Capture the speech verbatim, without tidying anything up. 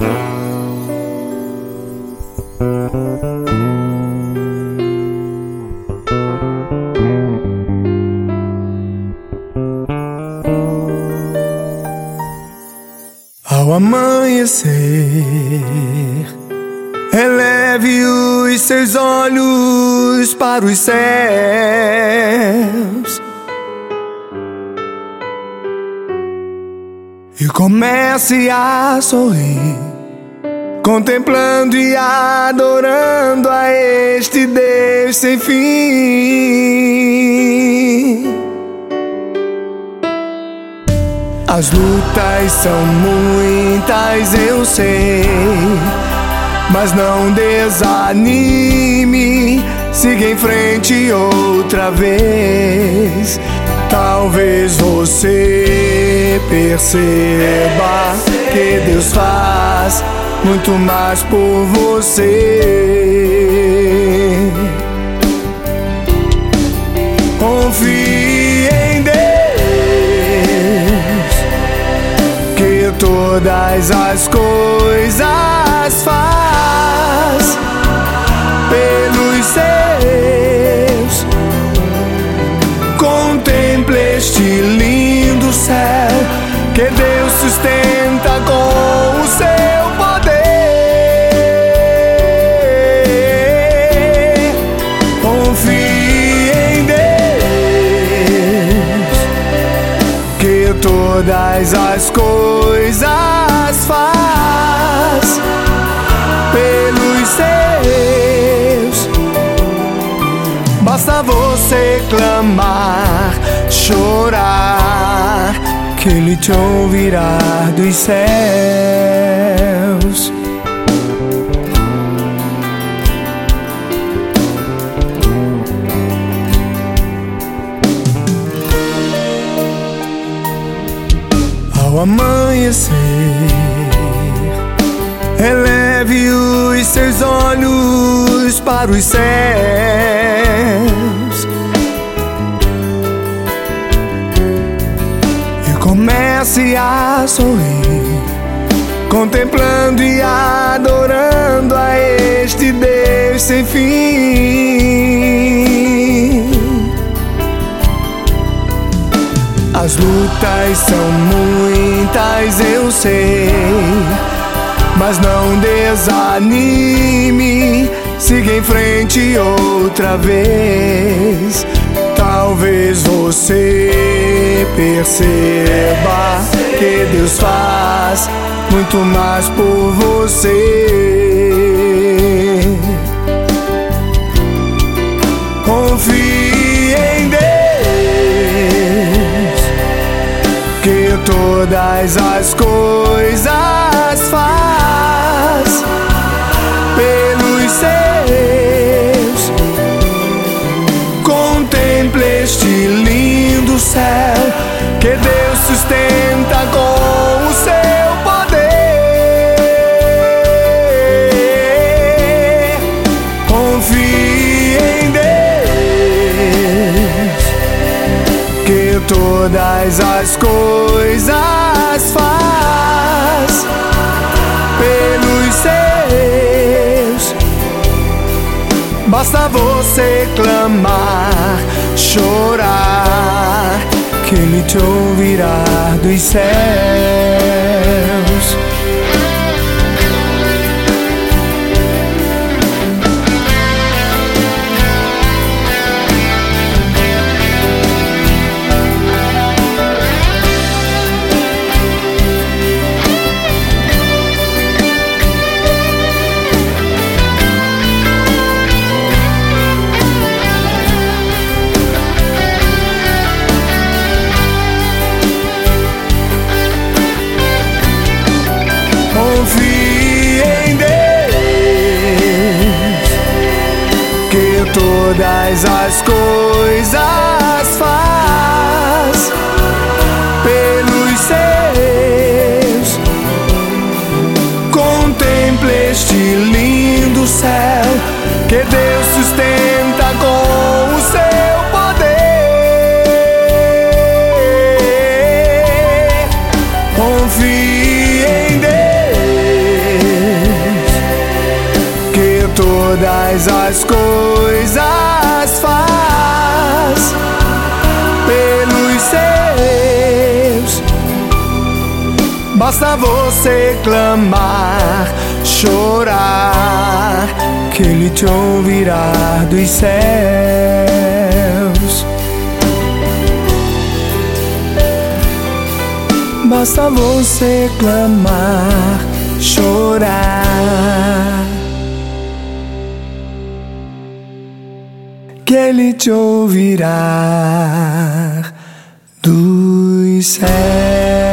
Ao amanhecer, eleve os seus olhos para os céus e comece a sorrir, contemplando e adorando a este Deus sem fim. As lutas são muitas, eu sei, mas não desanime, siga em frente outra vez. Talvez você perceba que Deus faz muito mais por você. Confie em Deus, que todas as coisas faz pelos seus. Contemple este lindo céu que Deus sustenta com o seu poder. Confie em Deus, que todas as coisas faz pelos seus. Basta você clamar, chorar, que Ele te ouvirá dos céus. Ao amanhecer, eleve os seus olhos para os céus e comece a sorrir, contemplando e adorando a este Deus sem fim. As lutas são muitas, eu sei, mas não desanime, siga em frente outra vez. Talvez você perceba que Deus faz muito mais por você. Confie em Deus, que todas as coisas faz pelos seus. Contemple este lindo céu que Deus sustenta com o seu poder. Confie em Deus, que todas as coisas faz pelos seus. Basta você clamar, chorar, que Ele te ouvirá dos céus. Confie em Deus, que todas as coisas faz pelos seus. Contemple este lindo céu que Deus sustenta com o seu poder. Confie em Deus, todas as coisas faz pelos seus. Basta você clamar, chorar, que Ele te ouvirá dos céus. Basta você clamar, chorar, que Ele te ouvirá dos céus.